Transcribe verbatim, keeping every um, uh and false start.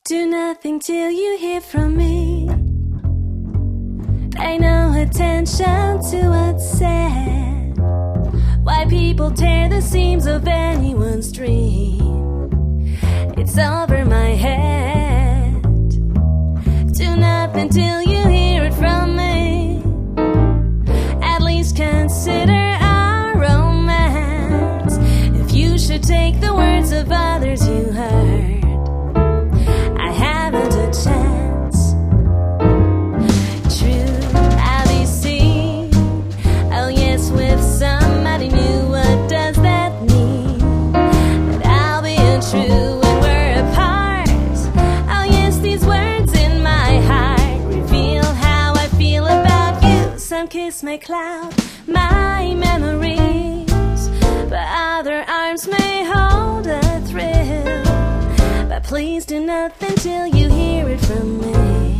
Do nothing till you hear from me. Pay no attention to what's said. Why people tear the seams of anyone's dream. It's over my head. Do nothing till you hear it from me. At least consider our romance. If you should take the words of others you heard, I haven't a chance. True, I'll be seen. Oh yes, with somebody new. What does that mean? That I'll be untrue when we're apart. Oh yes, these words in my heart reveal how I feel about you. Some kiss may cloud my memories, but other arms may hold a thrill. But please do nothing till you hear it from me.